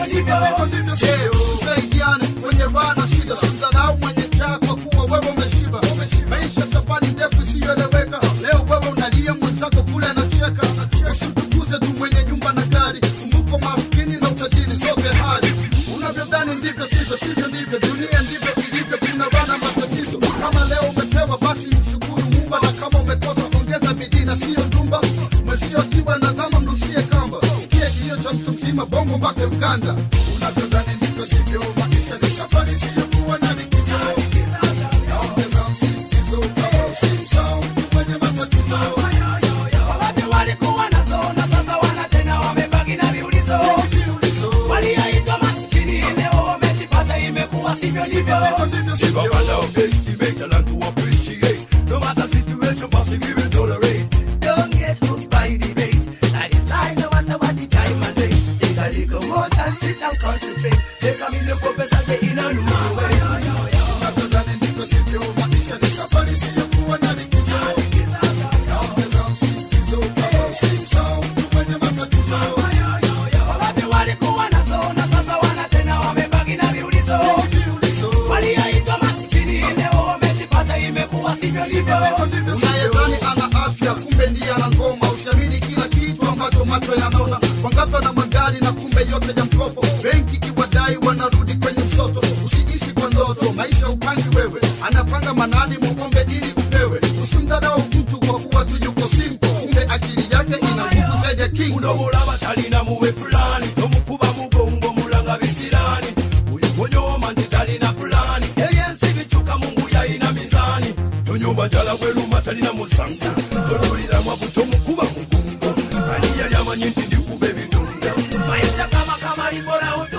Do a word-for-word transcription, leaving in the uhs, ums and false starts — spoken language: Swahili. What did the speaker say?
sivyo sivyo sivyo. Tusaidiane kwenye raha na shida, simdharau mwenye njaa kwa kuwa wewe umeshiba. Maisha safari ndefu isiyoeleweka, leo wewe unalia mwenzako kule anacheka. Usimtukuze tu mwenye nyumba na gari, kumbuka maskini na utajiri sote hali. Unavyodhani ndivyo sivyo sivyo ndivyo, dunia ndivyo ilivyo, kuna bana matatizo. Kama leo umepewa basi mshukuru Mungu, na kama umekosa ongeza bidii na sio ndumba. Mwezio tiba na zama mrushie kamba, sikia kilio cha mtu mzima bongo mpaka Uganda. Unavyodhani ndivyo sivyo, maisha ni safari siyokuwa na likizo. Yaongeza msisitizo kama usimsahau mwenye matatizo. Wapi walikuwa nazo na sasa wana tena wamebaki na viulizo. Waliaitwa maskini leo wamezipata, imekuwa sivyo sivyo. Give up and now estimate and learn to appreciate. No matter situation passing you will tolerate. Don't get hooked by debate. That is life no matter what the time and day. Take a little more and sit and concentrate. Take a million professor the inner human way. Unavyodhani ndivyo sivyo, maisha ni safari siyokuwa na likizo. Yaongeza msisitizo kama usimsahau mwenye matatizo. Wapi walikuwa nazo na sasa wana tena wamebaki na viulizo. Waliaitwa maskini leo wamezipata, imekuwa sivyo sivyo. Unayedhani ana afya kumbe ndiye ana ngoma. Usiamini kila kitu ambacho macho yanaona. Wangapi na magari na kumbe yote ya mkopo. Benki kiwadai wanarudi kwenye msoto. Usiishi kwa ndoto, maisha upangi wewe. Anapanga manani muombe ili upewe. Usimdharau mtu kwa kuwa tu yuko simple, kumbe akili yake ina nguvu zaidi ya king. Unomulaba talina muwe plani, tomukuba mugongo mulanga bisirani. Uyu monyoma nti talina plani, eyensi bichuka Mungu yaina mizani. Tonyumba jala kweluma talina musanga, totulira mwabuto mukuba mugongo. Ani yali amanyi nti ndikube bidunga. Maisha kama kama libora